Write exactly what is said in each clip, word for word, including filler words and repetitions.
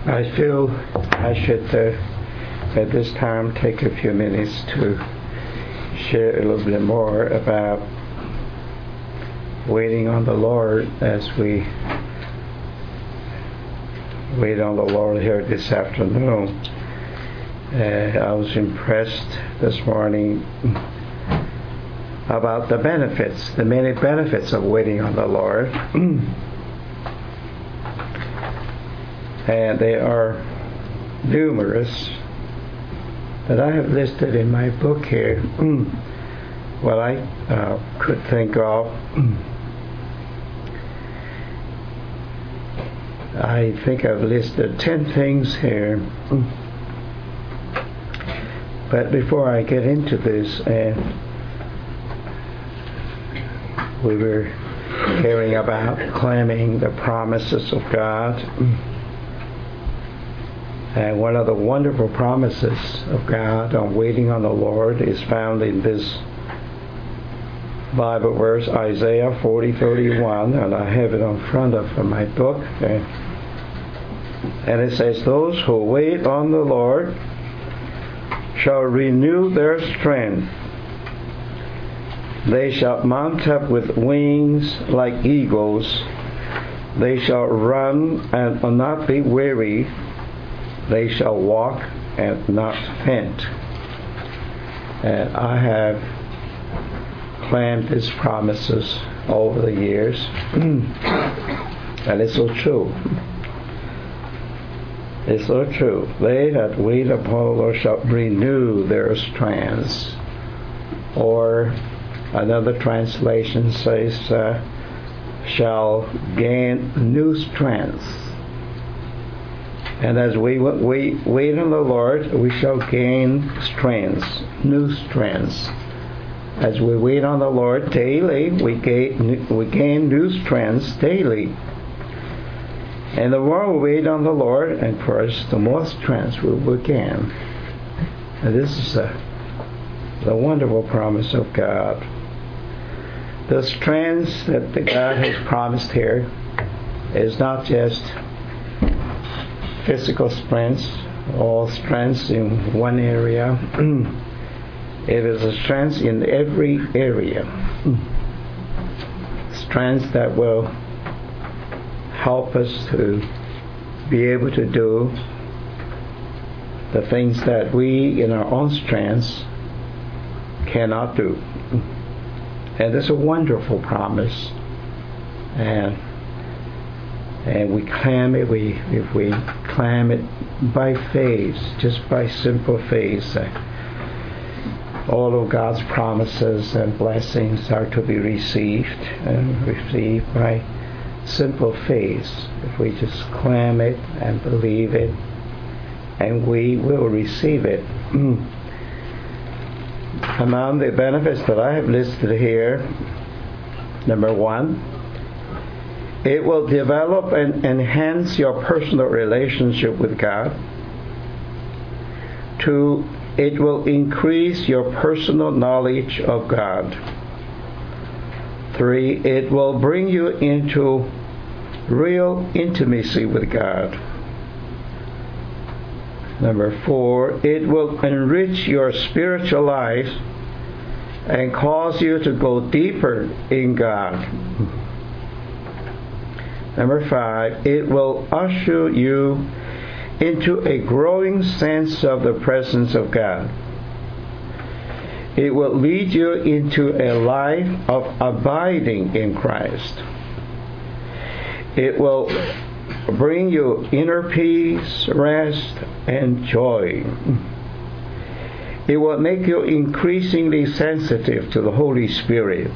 I feel I should, uh, at this time, take a few minutes to share a little bit more about waiting on the Lord as we wait on the Lord here this afternoon. Uh, I was impressed this morning about the benefits, the many benefits of waiting on the Lord. And they are numerous that I have listed in my book here. What I uh, could think of. I think I've listed ten things here. But before I get into this, uh, we were hearing about claiming the promises of God. And one of the wonderful promises of God on waiting on the Lord is found in this Bible verse, Isaiah forty thirty-one, and I have it in front of my book. And it says, "Those who wait on the Lord shall renew their strength. They shall mount up with wings like eagles. They shall run and not be weary. They shall walk and not faint." And I have claimed His promises over the years. And it's so true. It's so true. They that wait upon the Lord shall renew their strength. Or another translation says, uh, shall gain new strength. And as we wait, wait on the Lord, we shall gain strength, new strength. As we wait on the Lord daily, we gain, we gain new strength daily. And the more we wait on the Lord, and first, the more strength we will gain. And this is a, the wonderful promise of God. The strength that the God has promised here is not just physical strength or strength in one area. It is a strength in every area. Strength that will help us to be able to do the things that we in our own strengths cannot do. And it's a wonderful promise. And and we claim it, we if we claim it by faith, just by simple faith. Uh, all of God's promises and blessings are to be received and received by simple faith. If we just claim it and believe it, and we will receive it. Among the benefits that I have listed here, number one, it will develop and enhance your personal relationship with God. Two, it will increase your personal knowledge of God. Three, it will bring you into real intimacy with God. Number four, it will enrich your spiritual life and cause you to go deeper in God. Number five, it will usher you into a growing sense of the presence of God. It will lead you into a life of abiding in Christ. It will bring you inner peace, rest, and joy. It will make you increasingly sensitive to the Holy Spirit.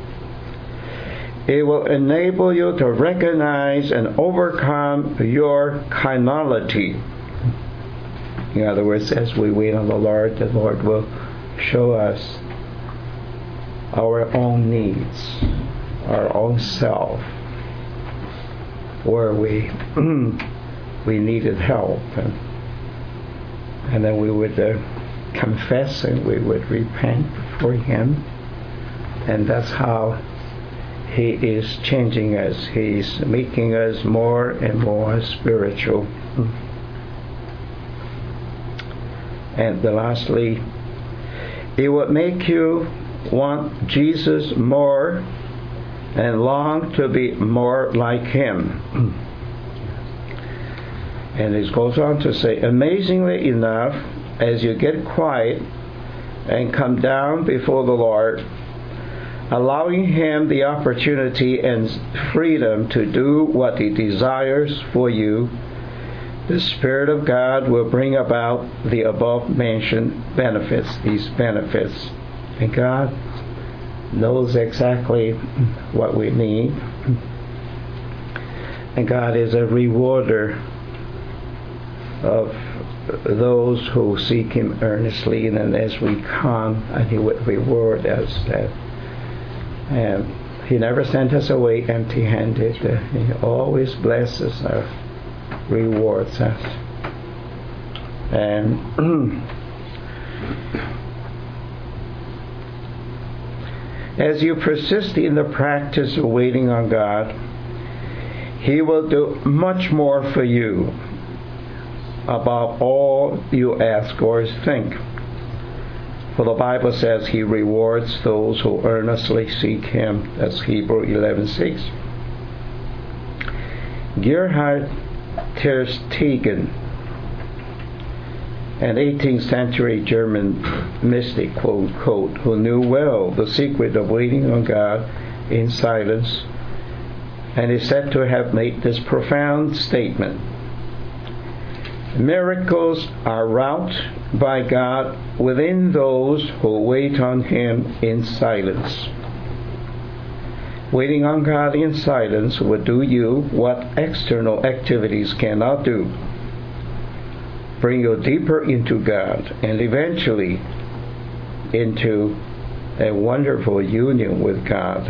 It will enable you to recognize and overcome your carnality. In other words, as we wait on the Lord, the Lord will show us our own needs, our own self, where we we needed help, and and then we would uh, confess and we would repent before Him, and that's how He is changing us. He's making us more and more spiritual. And lastly, it would make you want Jesus more and long to be more like Him. And it goes on to say, amazingly enough, as you get quiet and come down before the Lord, allowing Him the opportunity and freedom to do what He desires for you, the Spirit of God will bring about the above-mentioned benefits, these benefits. And God knows exactly what we need. And God is a rewarder of those who seek Him earnestly. And as we come, and He would reward us. That, and He never sent us away empty-handed. He always blesses us, rewards us. And as you persist in the practice of waiting on God, He will do much more for you above all you ask or think. For the Bible says He rewards those who earnestly seek Him. That's Hebrews eleven six. Gerhard Tersteegen, an eighteenth century German mystic, quote, quote, who knew well the secret of waiting on God in silence, and is said to have made this profound statement: miracles are wrought by God within those who wait on Him in silence. Waiting on God in silence will do you what external activities cannot do. Bring you deeper into God and eventually into a wonderful union with God.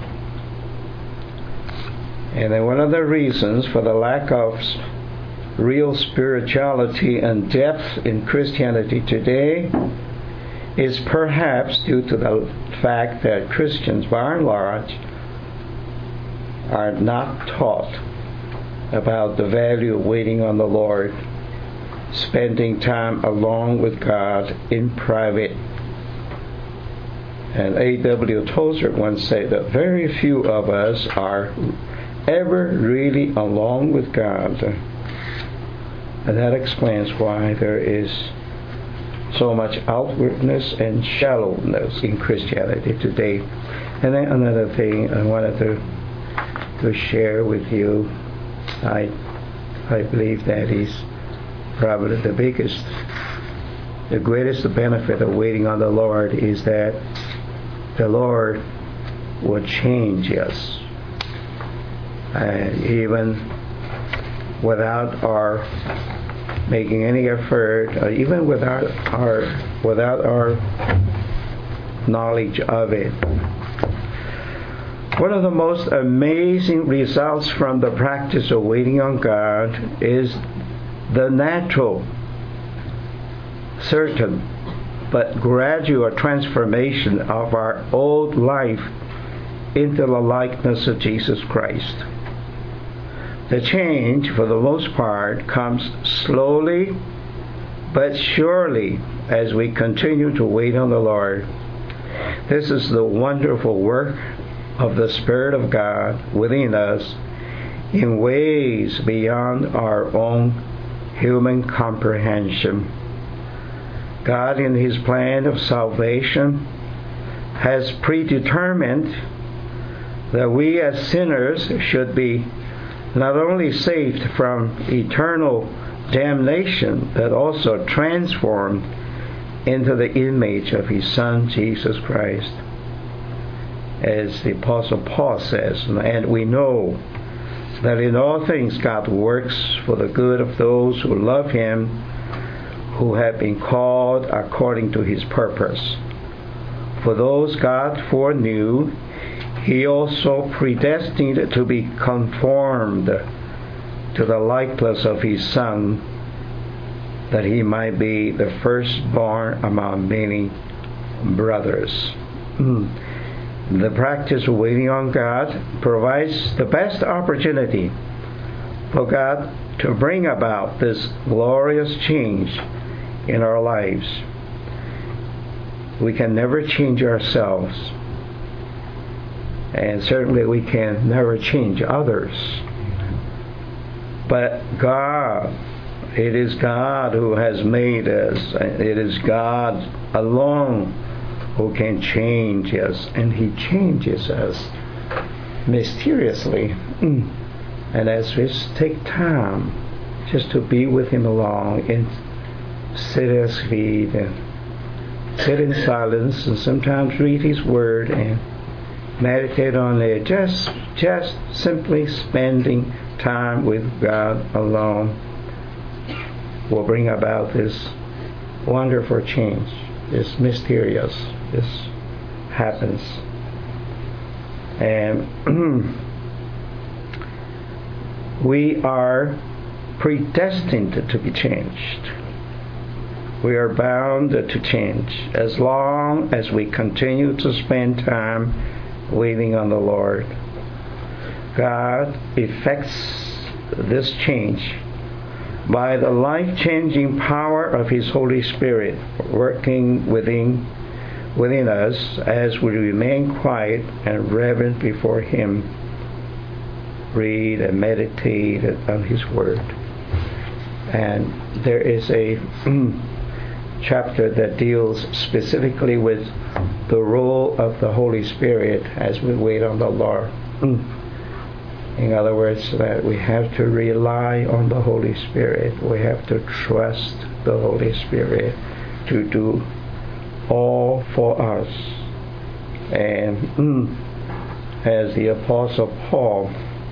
And then one of the reasons for the lack of real spirituality and depth in Christianity today is perhaps due to the fact that Christians, by and large, are not taught about the value of waiting on the Lord, spending time alone with God in private. And A W Tozer once said that very few of us are ever really alone with God. And that explains why there is so much outwardness and shallowness in Christianity today. And then another thing I wanted to to share with you, I I believe that is probably the biggest, the greatest benefit of waiting on the Lord is that the Lord will change us, uh, even without our making any effort, or even without our without our knowledge of it. One of the most amazing results from the practice of waiting on God is the natural, certain, but gradual transformation of our old life into the likeness of Jesus Christ. The change, for the most part, comes slowly but surely as we continue to wait on the Lord. This is the wonderful work of the Spirit of God within us in ways beyond our own human comprehension. God, in His plan of salvation, has predetermined that we as sinners should be not only saved from eternal damnation, but also transformed into the image of His Son, Jesus Christ. As the Apostle Paul says, and we know that in all things God works for the good of those who love Him, who have been called according to His purpose. For those God foreknew, He also predestined to be conformed to the likeness of His Son, that He might be the firstborn among many brothers. The practice of waiting on God provides the best opportunity for God to bring about this glorious change in our lives. We can never change ourselves, and certainly we can never change others. But God, it is God who has made us. It is God alone who can change us, and He changes us mysteriously. And as we take time just to be with Him alone and sit at His feet and sit in silence and sometimes read His Word and meditate on it, just just simply spending time with God alone will bring about this wonderful change. This mysterious, this happens. And we are predestined to be changed. We are bound to change as long as we continue to spend time waiting on the Lord. God effects this change by the life-changing power of His Holy Spirit working within within us as we remain quiet and reverent before Him, read and meditate on His Word. And there is a chapter that deals specifically with the role of the Holy Spirit as we wait on the Lord. In other words, that we have to rely on the Holy Spirit. We have to trust the Holy Spirit to do all for us. And mm, as the Apostle Paul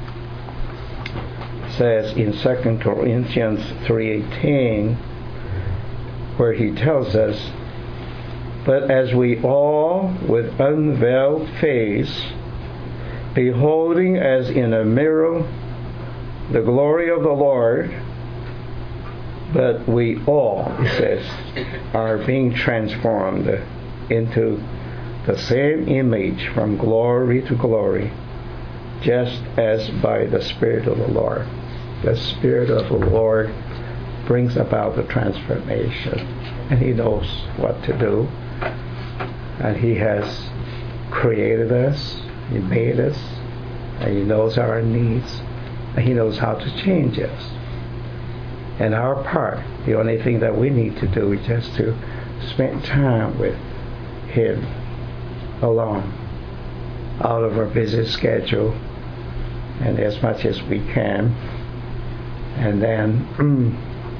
says in Second Corinthians three eighteen, where he tells us, "But as we all with unveiled face, beholding as in a mirror the glory of the Lord, but we all," he says, "are being transformed into the same image from glory to glory, just as by the Spirit of the Lord." The Spirit of the Lord brings about the transformation, and He knows what to do, and He has created us, He made us, and He knows our needs, and He knows how to change us. And our part, the only thing that we need to do is just to spend time with Him alone, out of our busy schedule, and as much as we can. And then mm,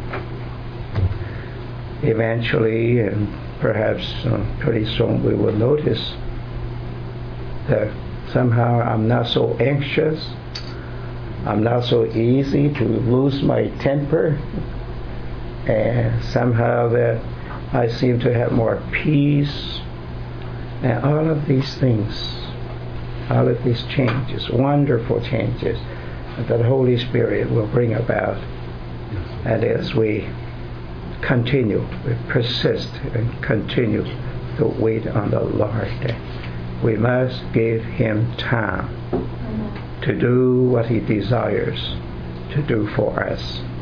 eventually, and perhaps uh, pretty soon, we will notice that somehow I'm not so anxious, I'm not so easy to lose my temper, and somehow that I seem to have more peace, and all of these things, all of these changes, wonderful changes that the Holy Spirit will bring about. And as we continue, we persist and continue to wait on the Lord, we must give Him time to do what He desires to do for us.